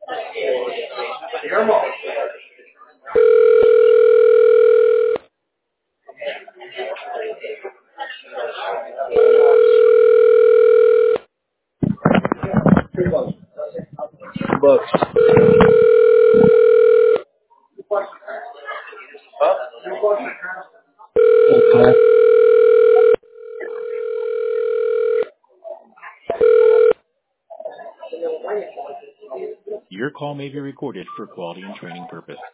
Books. Okay. Your call may be recorded for quality and training purposes.